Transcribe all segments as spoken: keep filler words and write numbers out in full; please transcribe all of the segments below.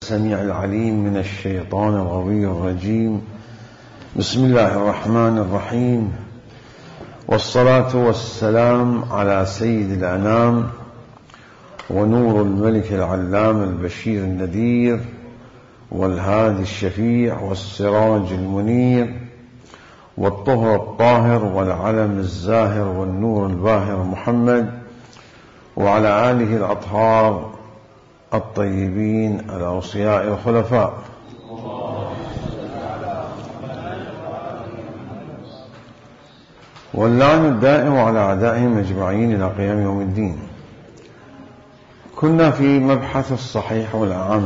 السميع العليم من الشيطان الغوي الرجيم. بسم الله الرحمن الرحيم، والصلاة والسلام على سيد الأنام ونور الملك العلام البشير النذير والهادي الشفيع والسراج المنير والطهر الطاهر والعلم الزاهر والنور الباهر محمد وعلى آله الأطهار الطيبين الأوصياء الخلفاء. واللعن الدائم على أعدائهم أجمعين إلى قيام يوم الدين. كنا في مبحث الصحيح والأعم،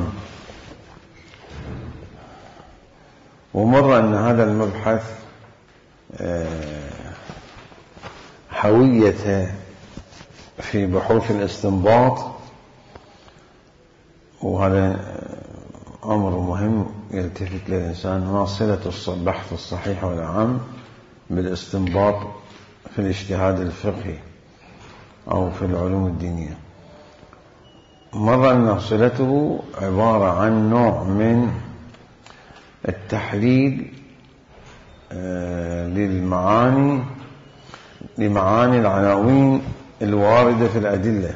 ومر أن هذا المبحث حوية في بحوث الاستنباط، وهذا أمر مهم يلتفت للإنسان، ما صلة بحث الصحيح والأعم بالاستنباط في الاجتهاد الفقهي أو في العلوم الدينية. مر أن صلته عبارة عن نوع من التحليل للمعاني لمعاني العناوين الواردة في الأدلة،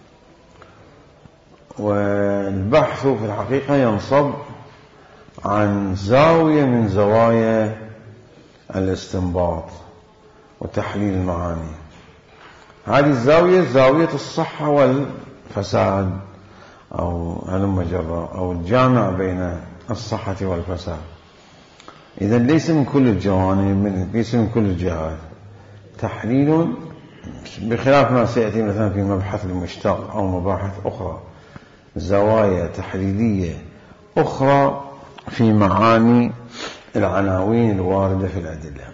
والبحث في الحقيقة ينصب عن زاوية من زوايا الاستنباط وتحليل المعاني. هذه الزاوية زاوية الصحة والفساد أو هلم جرى أو الجامع بين الصحة والفساد. إذا ليس من كل الجوانب، ليس من كل الجهات تحليل، بخلاف ما سيأتي مثلا في مبحث المشتق أو مباحث أخرى، زوايا تحليلية أخرى في معاني العناوين الواردة في الأدلة.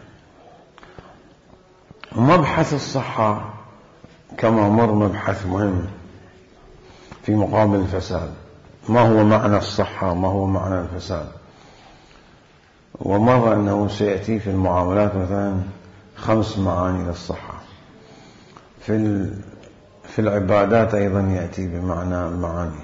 مبحث الصحة كما مر مبحث مهم في مقابل الفساد، ما هو معنى الصحة، ما هو معنى الفساد. ومر أنه سيأتي في المعاملات مثلا خمس معاني للصحة، في في العبادات أيضا يأتي بمعنى المعاني.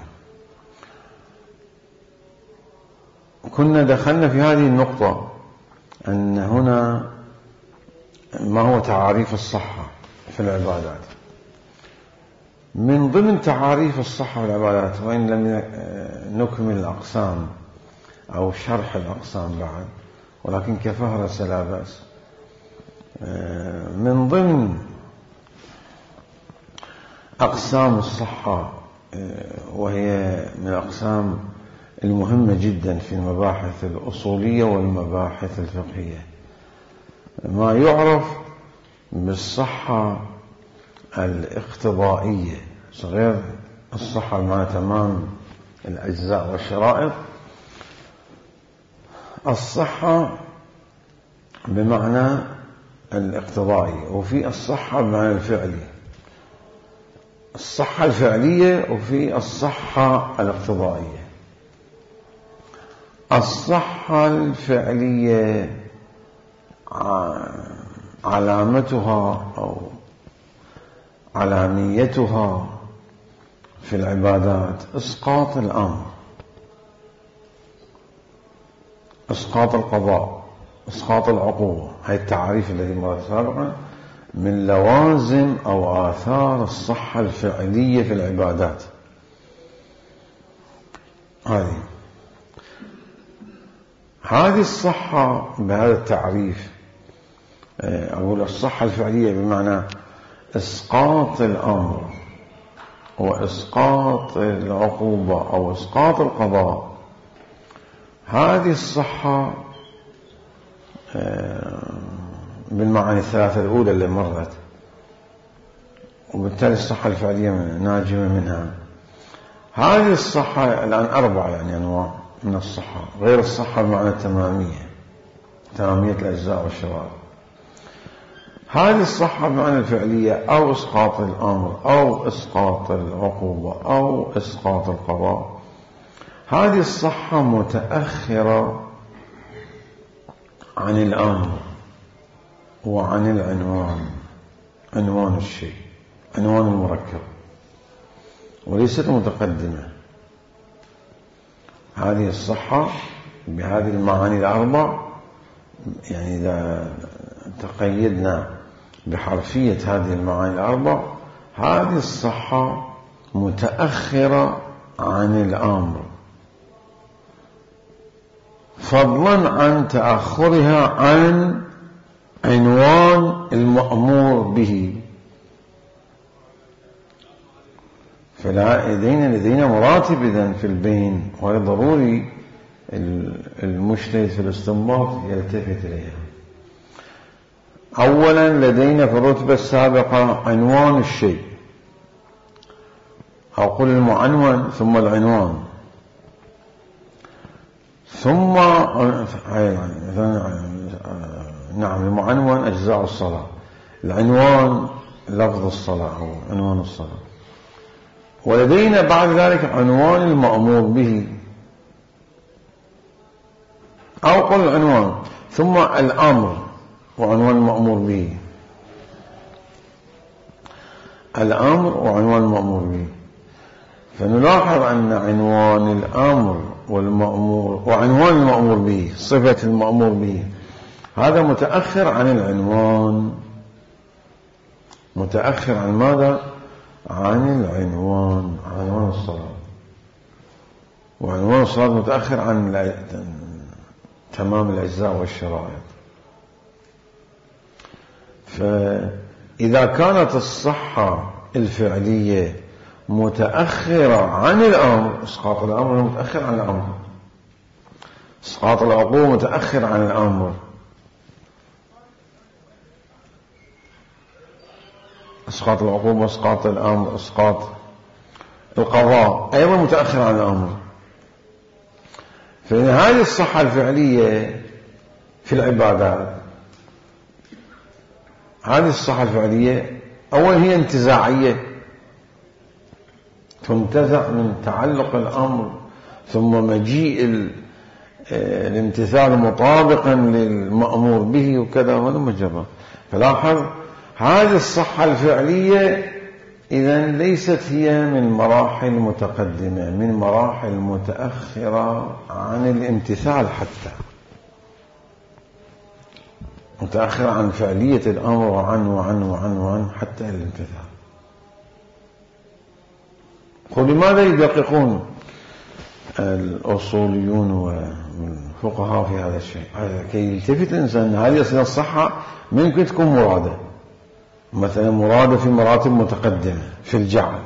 كنا دخلنا في هذه النقطة أن هنا ما هو تعاريف الصحة في العبادات. من ضمن تعاريف الصحة في العبادات، وإن لم نكمل الأقسام أو شرح الأقسام بعد، ولكن كفهرس لا بأس، من ضمن أقسام الصحة، وهي من الأقسام المهمة جدا في المباحث الأصولية والمباحث الفقهية، ما يعرف بالصحة الاقتضائية، غير الصحة بمعنى تمام الأجزاء والشرائط. الصحة بمعنى الاقتضائي، وفي الصحة بمعنى الفعلي، الصحة الفعلية وفي الصحة الاقتضائية. الصحة الفعلية علامتها أو علاميتها في العبادات إسقاط الأمر، إسقاط القضاء، إسقاط العقوبة. هذه التعريف التي مرت سابقا من لوازم أو آثار الصحة الفعلية في العبادات. هذه هذه الصحة بهذا التعريف، أقول الصحة الفعلية بمعنى إسقاط الأمر وإسقاط العقوبة أو إسقاط القضاء. هذه الصحة بالمعاني الثلاثة الأولى اللي مرت، وبالتالي الصحة الفعلية ناجمة منها. هذه الصحة الآن أربعة يعني أنواع من الصحة، غير الصحة بمعنى التمامية، تمامية الأجزاء والشرائط. هذه الصحة بمعنى الفعلية أو إسقاط الأمر أو إسقاط العقوبة أو إسقاط القضاء. هذه الصحة متأخرة عن الأمر وعن العنوان، عنوان الشيء، عنوان المركب، وليست متقدمة. هذه الصحة بهذه المعاني الأربع، يعني إذا تقيدنا بحرفية هذه المعاني الأربع، هذه الصحة متأخرة عن الأمر، فضلا عن تأخرها عن عنوان المأمور به. فلا لدينا لدينا مراتب إذن في البين، وهي ضروري المجتهد في الاستنباط يلتفت إليها. أولا لدينا في الرتبة السابقة عنوان الشيء، أو قل المعنون ثم العنوان، ثم نعم المعنون أجزاء الصلاة، العنوان لفظ الصلاة أو عنوان الصلاة، ولدينا بعد ذلك عنوان المأمور به، أو قل العنوان ثم الأمر وعنوان المأمور به، الأمر وعنوان المأمور به. فنلاحظ أن عنوان الأمر والمأمور وعنوان المأمور به، صفة المأمور به، هذا متأخر عن العنوان. متأخر عن ماذا؟ عن العنوان، عنوان الصلاة. وعنوان الصلاة متأخر عن تمام الأجزاء والشرائط. فإذا كانت الصحة الفعلية متأخرة عن الأمر، إسقاط الأمر متأخر عن الأمر، إسقاط العقوبة متأخر عن الأمر، إسقاط العقوبة، إسقاط الأمر، إسقاط القضاء أيضا متأخر عن الأمر. فإن هذه الصحة الفعلية في العبادات، هذه الصحة الفعلية أولا هي انتزاعية، تنتزع من تعلق الأمر، ثم مجيء الامتثال مطابقا للمأمور به وكذا، وهذا مجرد. فلاحظ هذه الصحة الفعلية إذن ليست هي من مراحل متقدمة، من مراحل متأخرة عن الامتثال، حتى متأخرة عن فعلية الأمر وعن وعن وعن وعن حتى الامتثال. ولماذا يدققون الأصوليون والفقهاء في هذا الشيء؟ كي يلتفت الإنسان هذه أصلا الصحة ممكن تكون مرادة، مثلا مرادة في مراتب متقدمة في الجعل،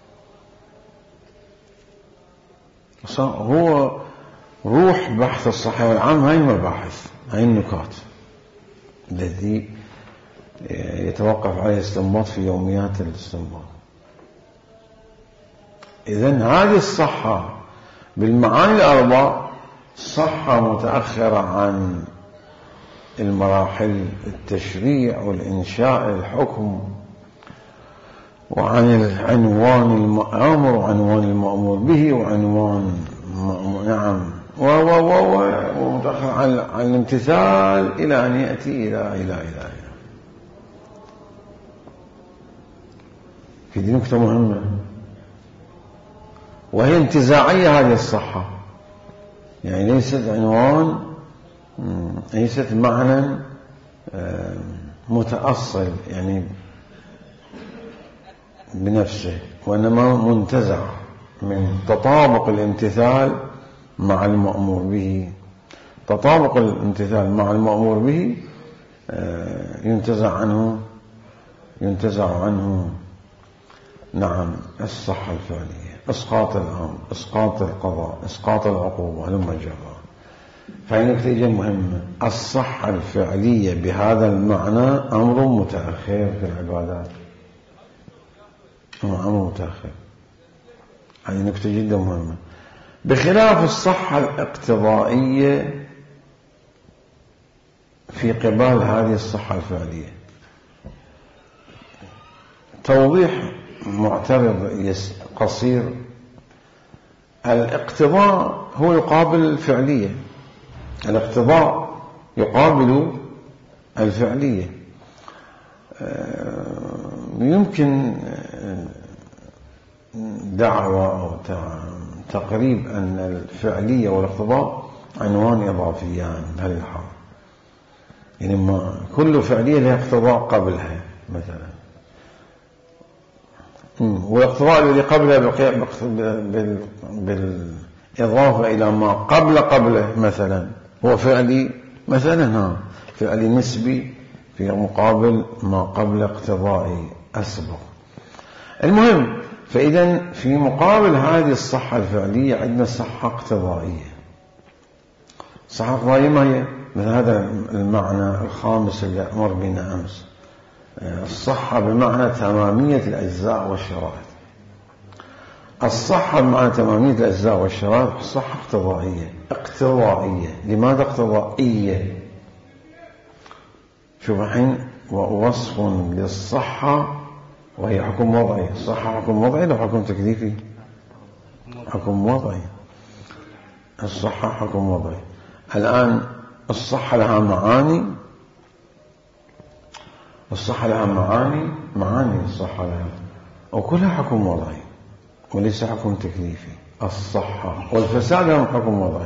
هو روح بحث الصحة والعام. هاي المباحث، هاي النكات التي يتوقف عليه الاستنباط في يوميات الاستنباط. إذن هذه الصحة بالمعاني الأربع صحة متأخرة عن المراحل التشريع والإنشاء الحكم، وعن العنوان المأمور وعنوان المأمور به وعنوان نعم و و و ومتأخر عن عن الامتثال إلى أن يأتي إلى إلى إلى إلى في دي نكتة مهمة، وهي انتزاعية هذه الصحة، يعني ليست عنوان، ليست معنى متأصل يعني بنفسه، وإنما منتزع من تطابق الامتثال مع المأمور به. تطابق الامتثال مع المأمور به ينتزع عنه ينتزع عنه نعم الصحة الفعلية، إسقاط الأمر، إسقاط القضاء، إسقاط العقوبة لما جرى. فهي نكتة مهمة، الصحة الفعلية بهذا المعنى أمر متأخر في العبادات، أمر متأخر. هذه نكتة جدا مهمة، بخلاف الصحة الاقتضائية في قبال هذه الصحة الفعلية. توضيح معترض قصير: الاقتضاء هو يقابل الفعلية، الاقتضاء يقابل الفعلية. يمكن دعوة أو تقريب أن الفعلية والاقتضاء عنوان إضافيان بهذه الحالة، يعني ما كل فعلية لها اقتضاء قبلها مثلا، والاقتضاء الذي قبلها بالإضافة إلى ما قبل قبله مثلا هو فعلي مثلا، ها فعلي نسبي في مقابل ما قبل اقتضائي أسبق. المهم، فإذا في مقابل هذه الصحة الفعلية عندنا صحة اقتضائية. صحة اقتضائية ما هي؟ من هذا المعنى الخامس اللي أمر بنا أمس، الصحة بمعنى تمامية الأجزاء والشرائط. الصحة بمعنى تمامية الأجزاء والشرائط صحة اقتضائية. اقتضائية، لماذا اقتضائية؟ شوف الحين، ووصف للصحة وهي حكم وضعي. الصحة حكم وضعي لو حكم تكليفي؟ حكم وضعي. الصحة حكم وضعي. الآن الصحة لها معاني، الصحة لها معاني معاني الصحة لها، وكلها حكم وضعي وليس حكم تكليفي. الصحة والفساد لهم حكم وضعي.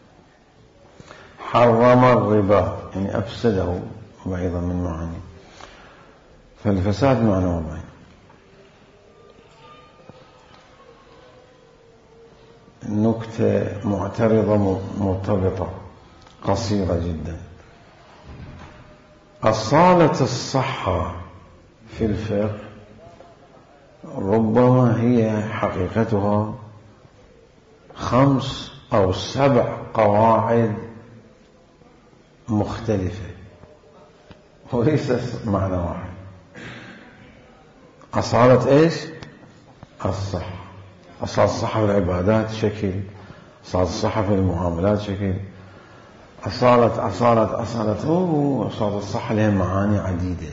حرم الربا يعني أفسده أيضا من معاني، فالفساد معنى وضعي. نكتة معترضة مرتبطة قصيرة جدا. أصالة الصحة في الفقه ربما هي حقيقتها خمس أو سبع قواعد مختلفة وليس معنى واحد. أصالة إيش؟ الصحة. أصالة الصحة في العبادات شكل، أصالة الصحة في المعاملات شكل، أصالة أصالة أصالة أوه أصالة الصحة لها معاني عديدة،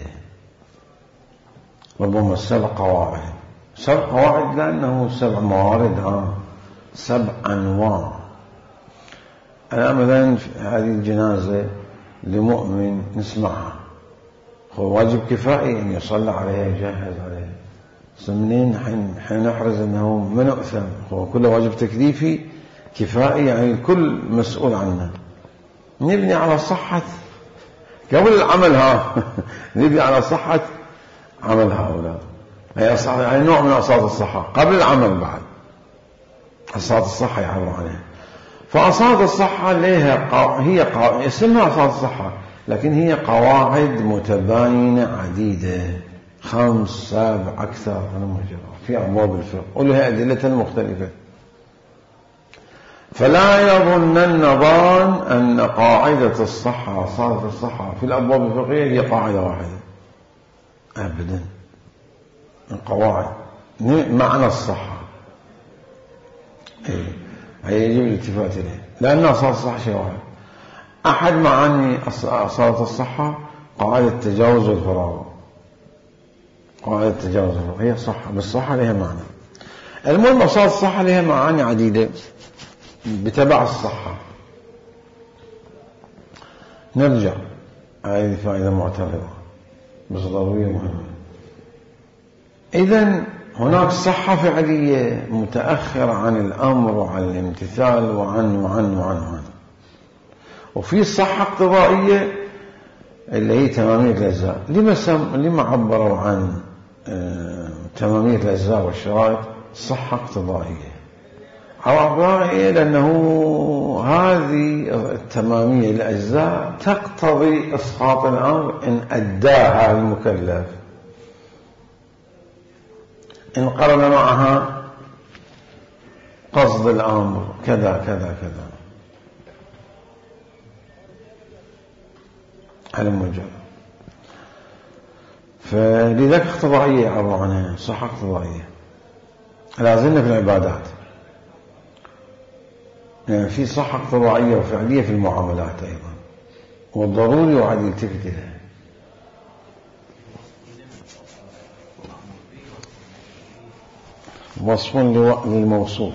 ربما سبع قواعد. سبع قواعد لأنه سبع موارد، ها سبع أنواع. الآن مثلا هذه الجنازة لمؤمن نسمعها، هو واجب كفائي أن يصلى عليها يجهز عليها. منين حين نحرز أنه من أؤثم؟ هو كله واجب تكليفي كفائي، يعني الكل مسؤول عنه. نبني على صحة قبل العمل، ها نبني على صحة عمل هؤلاء. هي يعني نوع من أصالة الصحة قبل العمل بعد. أصالة الصحة يعبر عنها. فأصالة الصحة لها هي قا... اسمها أصالة الصحة، لكن هي قواعد متباينة عديدة، خمس سبع أكثر في أبواب الفقه ولها أدلة مختلفة. فلا يظنن ظان أن قاعدة الصحة أصالة الصحة في الأبواب الفقهية هي قاعدة واحدة، أبدا. القواعد معنى الصحة إيه؟ هي يجب الالتفات إليه، لأن أصالة الصحة شيء واحد. أحد معاني أصالة الصحة قاعدة التجاوز والفراغ. قاعدة التجاوز والفراغ هي صحة، بالصحة لها معنى. المهم أصالة الصحة لها معاني عديدة بتبع الصحة. نرجع، هذه فائدة معترضة بس ضرورية مهمة. إذن هناك صحة فعلية متأخرة عن الأمر وعن الامتثال وعن وعن وعن وعن وفي صحة اقتضائية اللي هي تمامية الأجزاء. لما سم... لما عبروا عن آه... تمامية الأجزاء والشرائط صحة اقتضائية؟ اقتضائية لأنه هذه التمامية الأجزاء تقتضي إسقاط الأمر إن أداها المكلف، إن قرن معها قصد الأمر كذا كذا كذا على المجرد. فلذلك اقتضائية يعبر عنها صحة اقتضائية. لازلنا في العبادات، يعني في صحة اقتضائية وفعلية في المعاملات أيضا، والضروري وعد يلتفت إليها. وصف للموصوف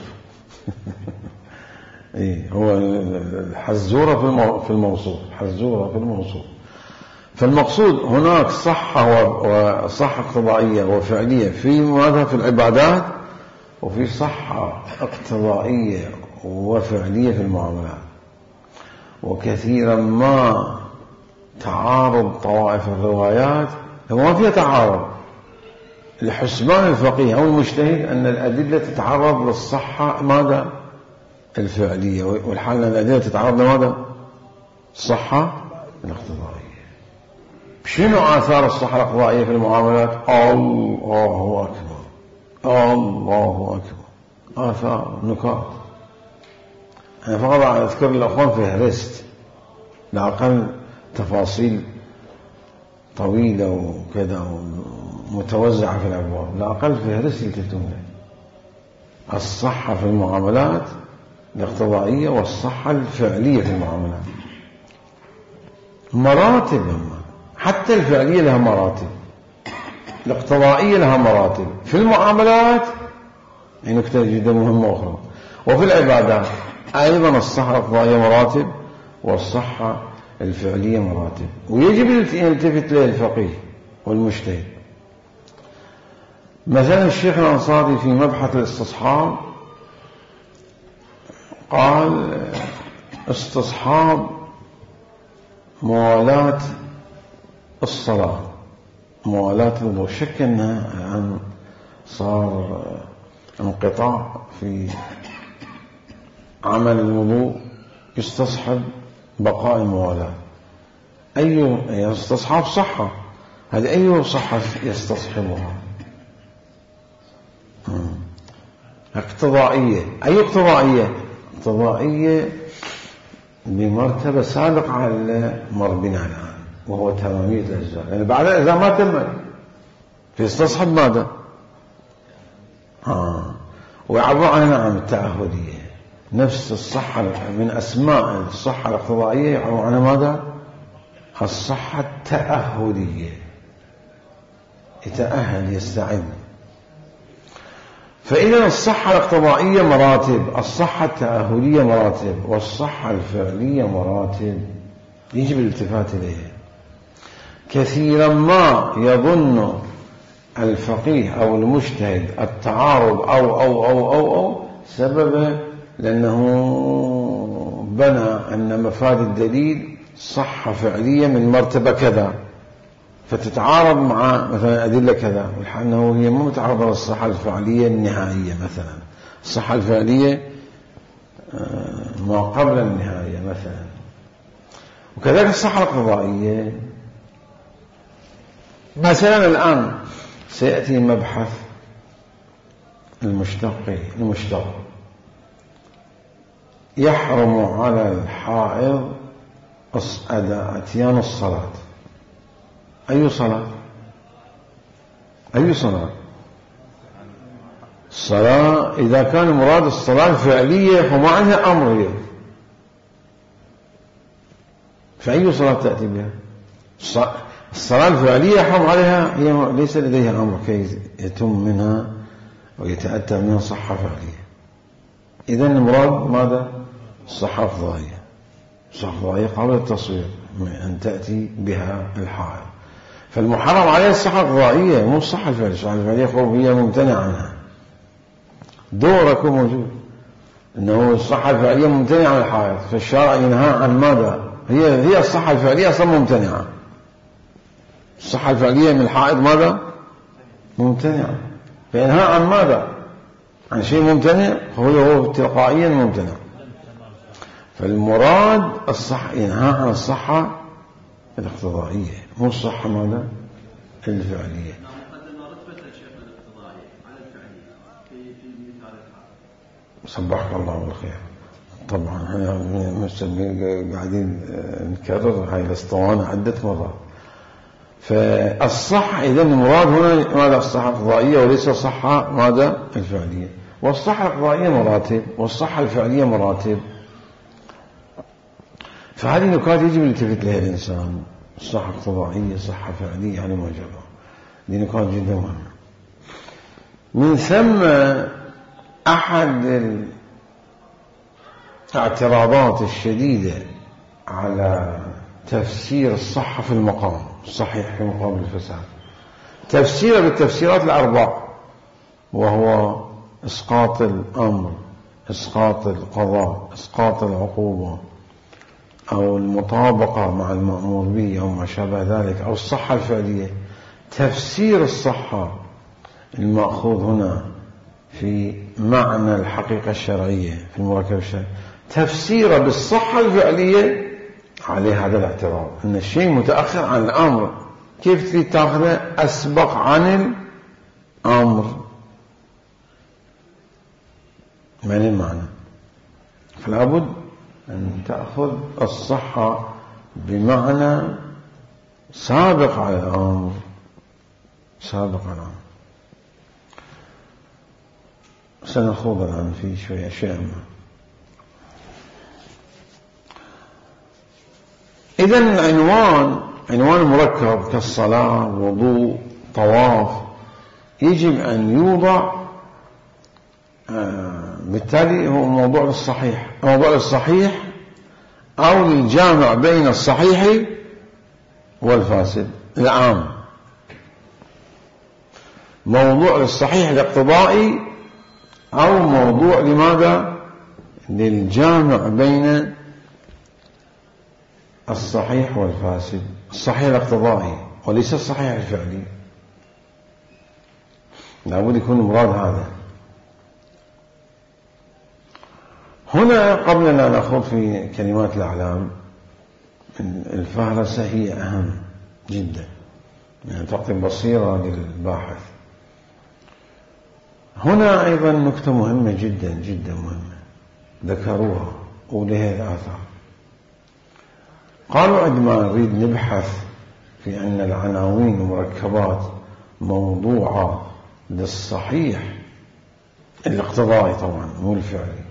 إيه هو الحزورة في الموصوف، حزورة في الموصوف. فالمقصود هناك صحة وصحة اقتضائية وفعلية في ماذا؟ في العبادات، وفي صحة اقتضائية وفعلية في المعاملات. وكثيرا ما تعارض طوائف الروايات ما فيها تعارض لحسبان الفقيه أو المجتهد أن الأدلة تتعرض للصحة ماذا؟ الفعلية، والحال أن الأدلة تتعرض لماذا؟ الصحة الاقتضائية. شنو آثار الصحة الاقتضائية في المعاملات؟ الله أكبر الله أكبر. آثار نكات أنا فقط أذكر الأخوان في هرست لأقل تفاصيل طويلة وكذا متوزعة في الأبواب، لأقل في هرست يلتفتون الصحة في المعاملات الاقتضائية والصحة الفعلية في المعاملات. مراتب لما حتى الفعلية لها مراتب، الاقتضائية لها مراتب في المعاملات، يعني نكتة جدا مهمة أخرى. وفي العبادات أيضا الصحة الاقتضائية مراتب والصحة الفعلية مراتب، ويجب يلتفت له الفقيه والمجتهد. مثلا الشيخ الأنصاري في مبحث الاستصحاب قال استصحاب موالاة الصلاة موالاة الوضوء، شك أنها الآن صار انقطاع في عمل الوضوء يستصحب بقاء الموالاة. أي يستصحب صحة، هذه أي صحة يستصحبها؟ اقتضائية. أي اقتضائية؟ اقتضائية بمرتبة سابقة على مر بنا الآن، وهو تمامية الأجزاء، يعني بعد إذا ما تمت فيستصحب ماذا؟ آه. ويعبر عنها عن التعهدية، نفس الصحة من أسماء الصحة الاقتضائية يعبر عنها ماذا؟ الصحة التأهدية، يتأهل يستعد. فإذا الصحة الاقتضائية مراتب، الصحة التأهلية مراتب، والصحة الفعلية مراتب، يجب الالتفات إليها. كثيرا ما يظن الفقيه أو المجتهد التعارض أو أو أو أو أو سببه لأنه بنى أن مفاد الدليل صحة فعلية من مرتبة كذا فتتعارض مع مثلا أدلة كذا، والحال أنه هي مو متعارضة للصحة الفعلية النهائية. مثلا الصحة الفعلية ما قبل النهاية مثلا. وكذلك الصحة الاقتضائية. مثلا الآن سيأتي مبحث المشتق المشتق يحرم على الحائض أتيان الصلاة. أي صلاة؟ أي صلاة؟ الصلاة إذا كان مراد الصلاة الفعلية فما عنها أمر هي، فأي صلاة تأتي بها؟ الصلاة الفعلية يحرم عليها، هي ليس لديها أمر كي يتم منها ويتأتى منها صحة فعلية. إذن المراد ماذا؟ الصحة الاقتضائية. الصحة الاقتضائية قبل التصوير أن تأتي بها الحائض، فالمحرم عليها الصحة الاقتضائية مو الصحة الفعلية. الصحة الفعلية هي ممتنع عنها، دورك موجود أنه الصحة الفعلية ممتنعة عن الحائض، فالشارع ينهى عن ماذا؟ هي هي الصحة الفعلية أصلا ممتنعة. الصحة الفعلية من الحائض ماذا؟ ممتنعة، فينهى عن ماذا؟ عن شيء ممتنع، هو هو تلقائيا ممتنع. فالمراد الصحة ينهى عن الصحة الاقتضائية مو الصحة ماذا؟ الفعلية. صبحك الله بالخير. طبعا احنا قاعدين نكرر هاي الاسطوانة عدة مرات. فالصحة إذا المراد هنا ماذا؟ الصحة الاقتضائية وليس الصحة ماذا؟ الفعلية. والصحة الاقتضائية مراتب والصحة الفعلية مراتب. فهذه النكات يجب الالتفات لها الإنسان، الصحة اقتضائية صحة فعلية على ما جرى، دي نكات جدا مهمة. من ثم أحد الاعتراضات الشديدة على تفسير الصحة في المقام الصحيح في مقام الفساد، تفسير بالتفسيرات الأربع، وهو إسقاط الأمر، إسقاط القضاء، إسقاط العقوبة، أو المطابقة مع المأمور به أو ما شابه ذلك، أو الصحة الفعلية. تفسير الصحة المأخوذ هنا في معنى الحقيقة الشرعية في المركب الشرعي، تفسيره بالصحة الفعلية عليه هذا الاعتراض أن الشيء متأخر عن الأمر. كيف تريد تأخذه أسبق عن الأمر؟ من المعنى؟ فلا بد أن تأخذ الصحة بمعنى سابق على الأمر، سابق على الأمر. سنخوض الآن في شوية أشياء ما. إذن العنوان، عنوان مركب كالصلاة، وضوء، طواف، يجب أن يوضع آه بالتالي هو موضوع للصحيح، موضوع للصحيح أو للجامع بين الصحيح والفاسد العام، موضوع للصحيح الاقتضائي أو موضوع لماذا؟ للجامع بين الصحيح والفاسد. الصحيح الاقتضائي وليس الصحيح الفعلي، لابد يكون المراد هذا. هنا قبل أن نخوض في كلمات الأعلام، الفهرسة هي أهم جدا، يعني تعطي بصيرة للباحث. هنا أيضا نكتة مهمة جدا جدا مهمة ذكروها ولها الآثار. قالوا عندما نريد نبحث في أن العناوين المركبات موضوعة للصحيح الاقتضائي، طبعا مو الفعلي،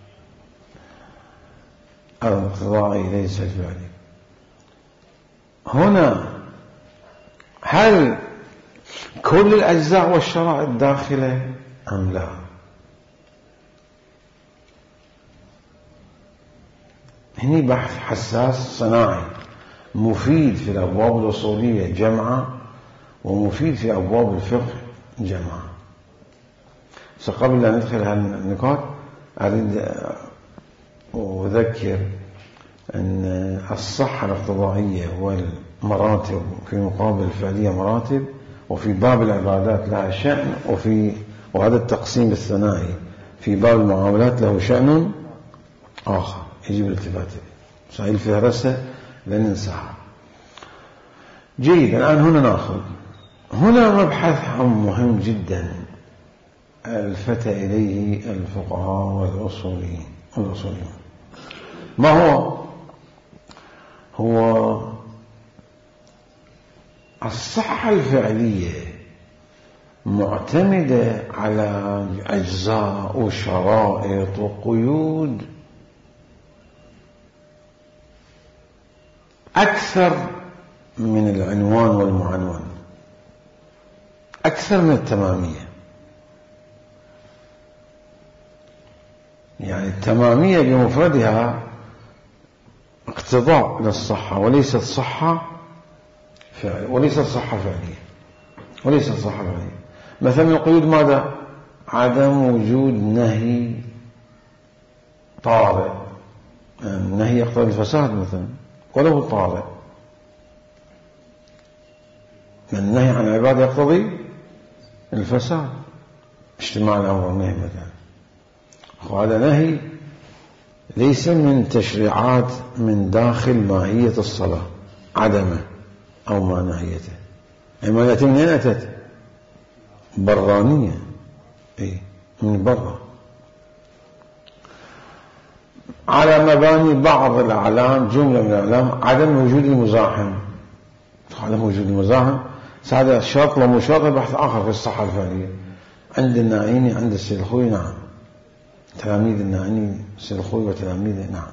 الاقتضائي ليس الفعلي. هنا هل كل الأجزاء والشرائط داخلة أم لا؟ هني بحث حساس صناعي مفيد في الأبواب الأصولية جمعة، ومفيد في أبواب الفقه جمعة. قبل أن ندخل هالنقاط أريد أذكر أن الصحة الاقتضائية والمراتب في مقابل الفعلية مراتب، وفي باب العبادات لها شأن، وفي وهذا التقسيم الثنائي في باب المعاملات له شأن آخر يجب الالتفات به. صحيح الفهرسة لن ننساها. جيد، الآن هنا نأخذ هنا مبحث مهم جدا الفتى إليه الفقهاء والأصوليين والأصوليون. ما هو؟ هو الصحة الفعلية معتمدة على أجزاء وشرائط وقيود أكثر من العنوان والمعنون، أكثر من التمامية. يعني التمامية بمفردها اقتضاء للصحة وليست صحة فعلية، وليست صحة فعلية، وليست صحة فعلية. مثلا القيود ماذا؟ عدم وجود نهي طارئ، يعني النهي يقتضي الفساد مثلا ولو طارئ، النهي عن العبادة يقتضي الفساد، اجتماع الأمر والنهي مثلا. وهذا نهي ليس من تشريعات من داخل ماهية الصلاة عدمه أو ما نهيته. أي ما يأتي من أين أتت؟ برانية، أي من برا، على مباني بعض الأعلام، جملة من الأعلام عدم وجود المزاحم. عدم وجود المزاحم هذا شرط ومو شرط بحث آخر في الصحة الفعلية. عند الناعيني، عند السلخوي، نعم، تلاميذ الناعيني السلخوي وتلاميذه، نعم.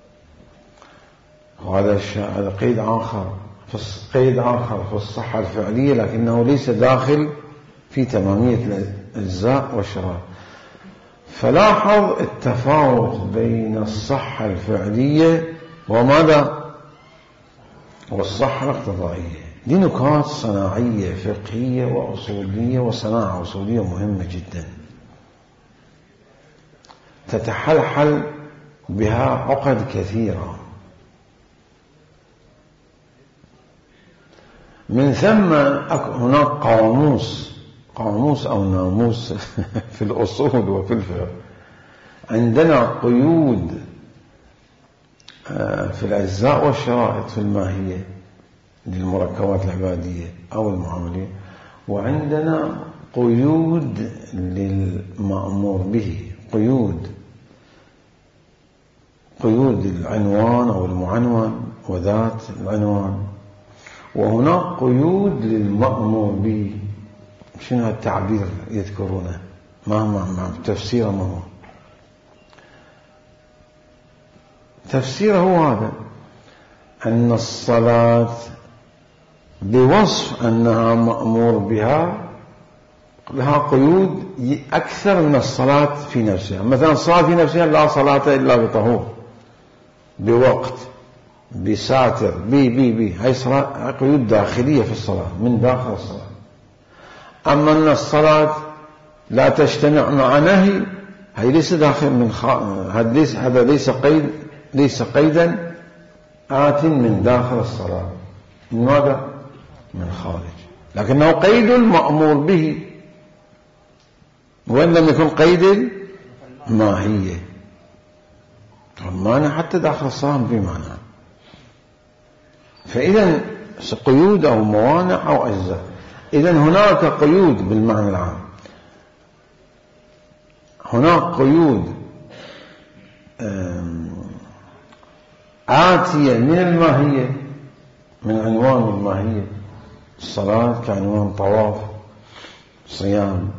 وهذا هذا قيد آخر، قيد آخر في الصحة الفعلية، لكنه ليس داخل في تمامية الأجزاء والشرائط. فلاحظ التفاوت بين الصحة الفعلية وماذا؟ والصحة الاقتضائية. دي نقاط صناعية فقهية وأصولية وصناعة أصولية مهمة جدا. تتحلحل بها عقد كثيرة. من ثم هناك قاموس قاموس أو ناموس في الأصول وفي الفقه. عندنا قيود في الأجزاء والشرائط في الماهية للمركبات العبادية أو المعاملية، وعندنا قيود للمأمور به، قيود قيود العنوان أو المعنون وذات العنوان، وهناك قيود للمأمور به. شنو التعبير يذكرونه؟ ما ما تفسيره ما هو تفسيره هو هذا، أن الصلاة بوصف أنها مأمور بها لها قيود أكثر من الصلاة في نفسها. مثلا الصلاة في نفسها لا صلاة إلا بطهور، بوقت، بساتر، بي بي بي هاي صلاة، قيود داخلية في الصلاة من داخل الصلاة. أما أن الصلاة لا تجتمع مع نهي، هي ليس داخل من خ... هذا ليس هذا ليس قيد ليس قيدا آت من داخل الصلاة، من ماذا؟ من خارج، لكنه قيد المأمور به، وإن لم يكن قيد الماهية. المانع حتى داخل الصلاة بمعنى. فإذا قيود أو موانع أو أجزاء. إذن هناك قيود بالمعنى العام، هناك قيود آتية من الماهية، من عنوان الماهية، الصلاة كعنوان طواف، صيام.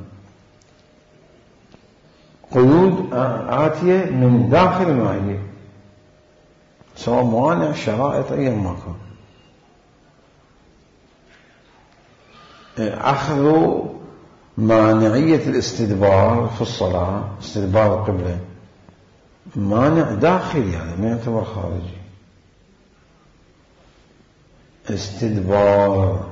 قيود آتية من داخل الماهية، سواء موانع، شرائط، أي ما كان. أخذ مانعية الاستدبار في الصلاة، استدبار القبلة، مانع داخلي، يعني ما يعتبر خارجي. استدبار،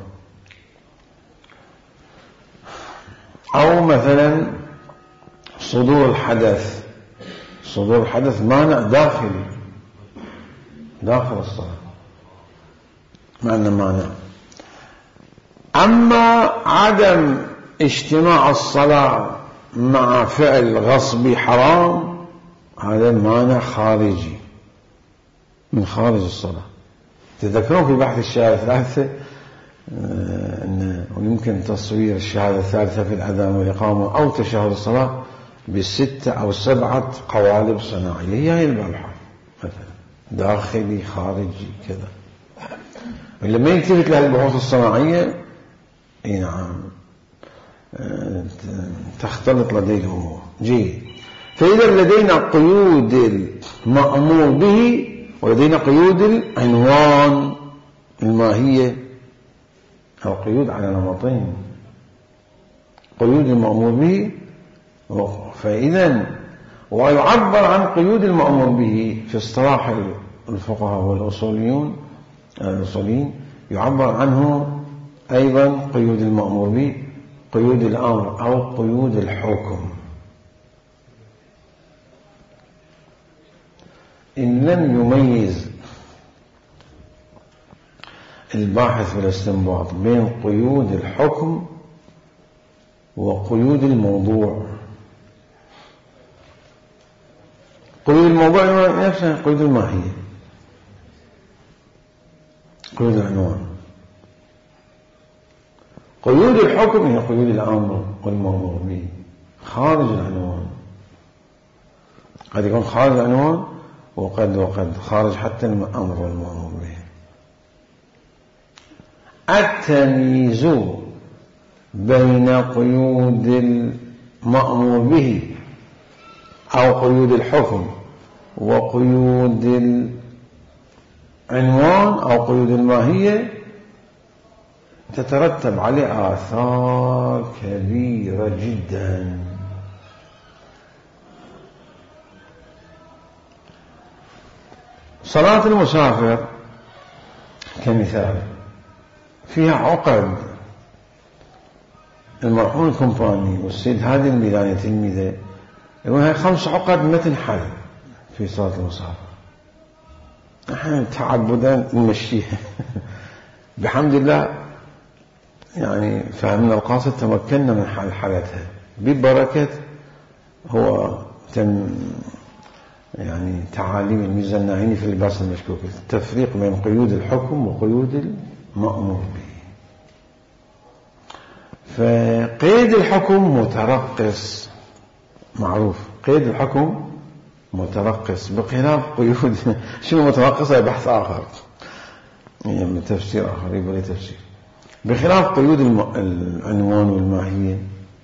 أو مثلا صدور الحدث، صدور الحدث مانع داخلي داخل الصلاة، معنى مانع. أما عدم اجتماع الصلاة مع فعل غصبي حرام، هذا مانع خارجي من خارج الصلاة. تذكرون في بحث الشهادة الثالثة أن يمكن تصوير الشهادة الثالثة في الأذان والإقامة أو تشهد الصلاة بستة أو سبعة قوالب صناعية، هي المبحث مثلا داخلي خارجي كذا. لما يلتفت لها البحوث الصناعية، اي نعم، تختلط لديه الأمور. جيد. فإذا لدينا قيود المأمور به ولدينا قيود العنوان الماهية، أو قيود على نمطين، قيود المأمور به. فإذا ويعبر عن قيود المأمور به في اصطلاح الفقهاء والأصوليون الأصوليين، يعبر عنه أيضا قيود المأمور به، قيود الأمر أو قيود الحكم. إن لم يميز الباحث في الاستنباط بين قيود الحكم وقيود الموضوع، قيود الموضوع نفسها قيود الماهية، قيود العنوان. قيود الحكم هي قيود الأمر والمأمور به خارج العنوان، قد يكون خارج العنوان وقد وقد خارج حتى الأمر والمأمور به. التمييز بين قيود المأمور به أو قيود الحكم وقيود العنوان أو قيود الماهية تترتب عليه آثار كبيرة جدا. صلاة المسافر كمثال فيها عقد. المرحوم الكومباني والسيد هادي الميلاني تلميذه يقول هاي خمس عقد ما تنحل في صلاة المصافحة. نحن تعبدا نمشيها بحمد الله، يعني فهمنا القاصد تمكنا من حل حالتها ببركة هو تم يعني تعاليم الميزة الناعيني في اللباس المشكوك، التفريق بين قيود الحكم وقيود المأمور به. فقيد الحكم مترقص معروف، قيد الحكم مترقص بخلاف قيود شنو مترقصة بحث آخر يعني تفسير آخر يبقى لي تفسير. بخلاف قيود العنوان والماهية،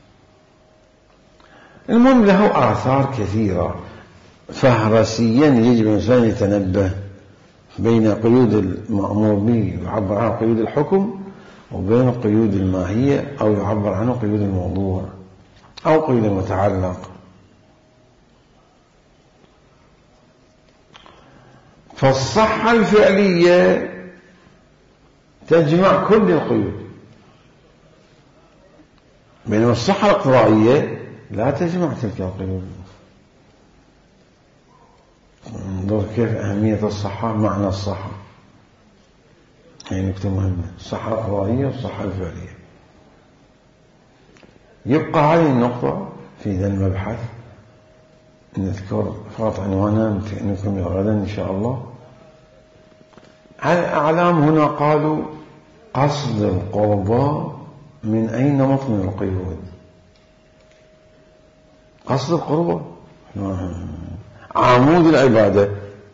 المهم له آثار كثيرة فهرسيا يجب الإنسان يتنبه بين قيود المأمور به يعبر عنه قيود الحكم، وبين قيود الماهية أو يعبر عنه قيود الموضوع أو قيود المتعلق. فالصحة الفعلية تجمع كل القيود، بينما الصحة الاقتضائية لا تجمع تلك القيود. انظر كيف أهمية الصحة، معنى الصحة هي نكتة مهمة، الصحة الاقتضائية والصحة الفعلية. يبقى هذه النقطة في ذا المبحث نذكر فقط عنوانا نكمل غدا إن شاء الله. الأعلام هنا قالوا قصد القربى من أي نمط من القيود؟ قصد القربى عمود العبادة،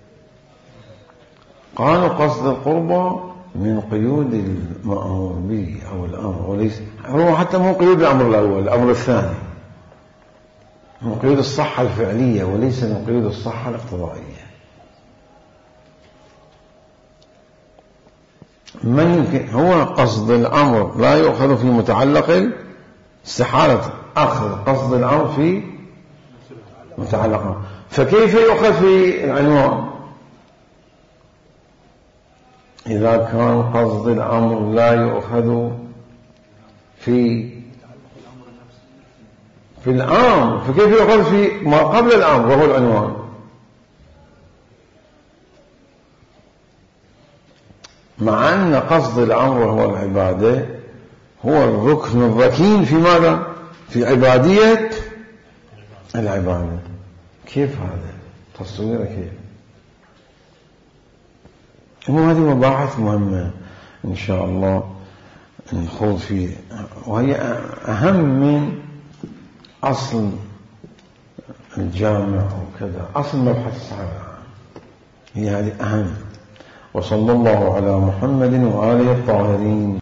قالوا قصد القربى من قيود المأمور به أو الأمر، وليس هو حتى مو قيود الأمر الأول، الأمر الثاني من قيود الصحة الفعلية وليس من قيود الصحة الاقتضائية. ما يمكن هو قصد الأمر لا يؤخذ في متعلق استحالة أخذ قصد الأمر في متعلق، فكيف يؤخذ في العنوان؟ إذا كان قصد الأمر لا يؤخذ في في الأمر، فكيف يؤخذ في ما قبل الأمر وهو العنوان؟ مع أن قصد الأمر وهو العبادة هو الركن الركين في ماذا؟ في عبادية العبادة. كيف هذا؟ تصويره كيف؟ هذه مباحث مهمة إن شاء الله نخوض فيه، وهي أهم من أصل الجامع وكذا، أصل مبحث الصحابة هي هذه أهم. وصلى الله على محمد وآله الطاهرين.